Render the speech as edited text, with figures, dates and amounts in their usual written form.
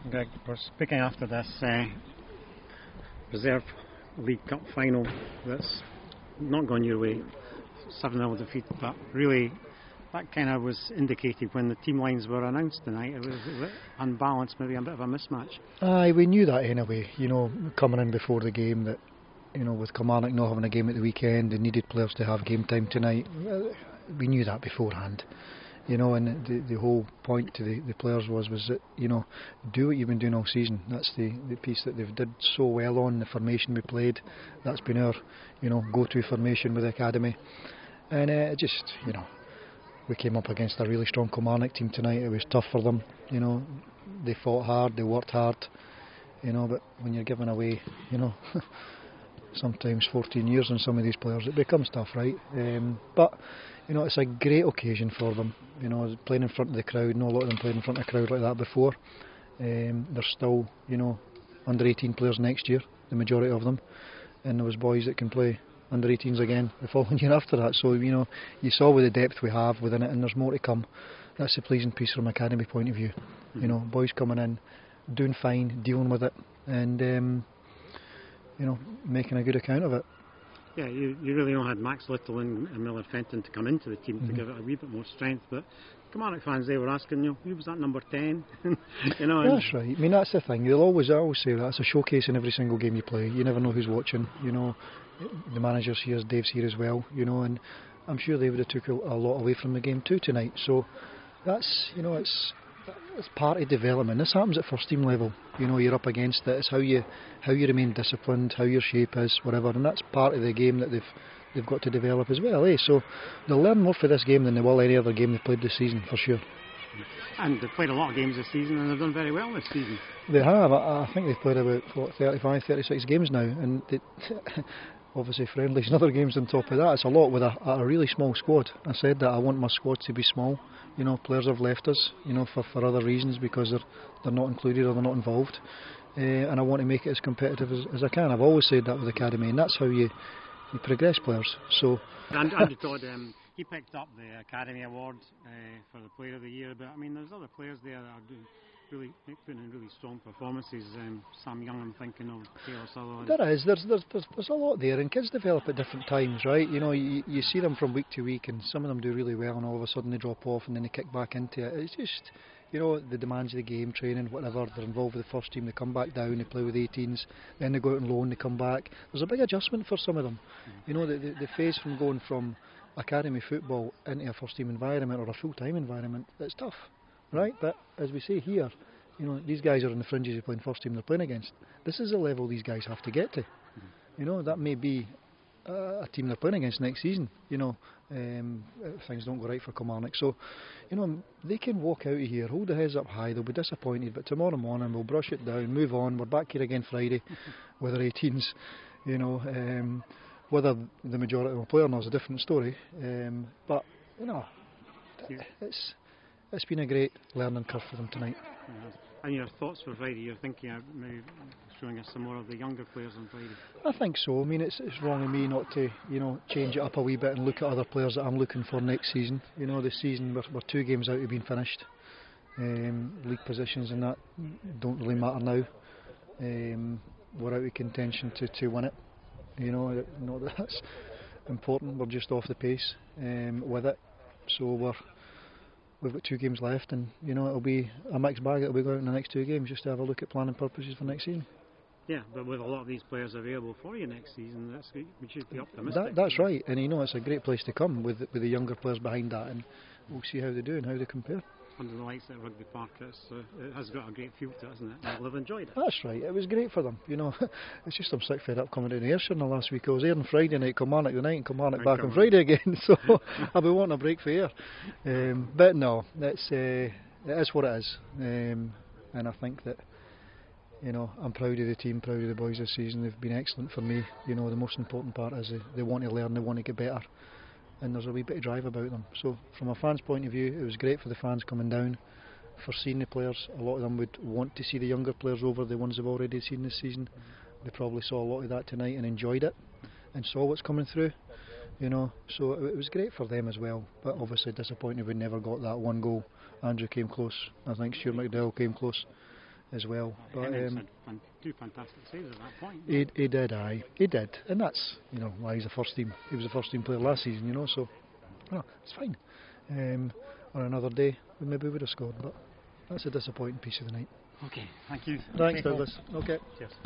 Greg, we're speaking after this Reserve League Cup final that's not gone your way, 7-0 defeat, but really that kind of was indicated when the team lines were announced tonight. It was unbalanced, maybe a bit of a mismatch. Aye, we knew that anyway, coming in before the game, that with Kilmarnock not having a game at the weekend, they needed players to have game time tonight. We knew that beforehand. And the whole point to the players was that, do what you've been doing all season. That's the piece that they've did so well on, the formation we played. That's been our, go-to formation with the academy. And we came up against a really strong Kilmarnock team tonight. It was tough for them. They fought hard, they worked hard. But when you're giving away, sometimes 14 years on some of these players, it becomes tough, right? But it's a great occasion for them. Playing in front of the crowd. Not a lot of them played in front of a crowd like that before. There's still, under 18 players next year, the majority of them, and there was boys that can play under 18s again the following year after that. So you saw with the depth we have within it, and there's more to come. That's the pleasing piece from an academy point of view. Boys coming in, doing fine, dealing with it, and making a good account of it. Yeah, you really had Max Little and Miller Fenton to come into the team to give it a wee bit more strength, but Kilmarnock fans, they were asking, who was that number 10? That's right. I mean, that's the thing. I always say that. It's a showcase in every single game you play. You never know who's watching. The manager's here, Dave's here as well, and I'm sure they would have took a lot away from the game too tonight. So that's, it's part of development. This happens at first team level. You're up against it. It's how you remain disciplined, how your shape is, whatever, and that's part of the game that they've got to develop as well. So they'll learn more for this game than they will any other game they've played this season, for sure. And they've played a lot of games this season, and they've done very well this season. They have. I think they've played about 35, 36 games now, and obviously friendlies and other games on top of that. It's a lot with a really small squad. I said that I want my squad to be small. Players have left us, for other reasons, because they're not included or they're not involved. And I want to make it as competitive as I can. I've always said that with the academy, and that's how you progress players. So Andrew Todd, he picked up the Academy Award for the Player of the Year, but I mean, there's other players there that are putting in really strong performances. Sam Young, I'm thinking of, Taylor Sutherland. There is. There's a lot there, and kids develop at different times, right? You see them from week to week, and some of them do really well, and all of a sudden they drop off, and then they kick back into it. It's just, the demands of the game, training, whatever. They're involved with the first team. They come back down. They play with 18s. Then they go out on loan. They come back. There's a big adjustment for some of them. The phase from going from academy football into a first team environment or a full time environment, it's tough. Right, but as we say here, these guys are on the fringes of playing first team they're playing against. This is the level these guys have to get to. That may be a team they're playing against next season, if things don't go right for Kilmarnock. So, they can walk out of here, hold their heads up high, they'll be disappointed, but tomorrow morning we'll brush it down, move on, we're back here again Friday with our 18s, whether the majority will play or not is a different story, but, it's been a great learning curve for them tonight. And your thoughts for Friday? You're thinking of maybe showing us some more of the younger players on Friday? I think so. I mean, it's wrong of me not to, change it up a wee bit and look at other players that I'm looking for next season. This season we're 2 games out of being finished. League positions and that don't really matter now. We're out of contention to win it. Not that that's important. We're just off the pace with it. So we've got 2 games left, and it'll be a mixed bag. It'll be going in the next 2 games just to have a look at planning purposes for next season. Yeah, but with a lot of these players available for you next season, we should be optimistic. That's right, and it's a great place to come with the younger players behind that, and we'll see how they do and how they compare. Under the lights at Rugby Park, it has got a great feel to it, hasn't it? They'll have enjoyed it. That's right, it was great for them. It's just I'm sick fed up coming down to Ayrshire in the last week. I was here on Friday night, Kilmarnock the night, and Kilmarnock back on Friday again, so I'll be wanting a break for Ayr. But no, it is what it is, and I think that I'm proud of the team, proud of the boys this season. They've been excellent for me. The most important part is they want to learn, they want to get better, and there's a wee bit of drive about them. So from a fan's point of view, it was great for the fans coming down, for seeing the players. A lot of them would want to see the younger players over the ones they've already seen this season. They probably saw a lot of that tonight and enjoyed it and saw what's coming through. So it was great for them as well, but obviously disappointed we never got that one goal. Andrew came close, I think Stuart McDowell came close. as well. But Hemmings had two fantastic saves at that point. he did, he did, and that's why he's the first team. He was the first team player last season, so it's fine. On another day, we maybe would have scored, but that's a disappointing piece of the night. Okay, thank you. Thanks, Douglas. Okay. Cheers.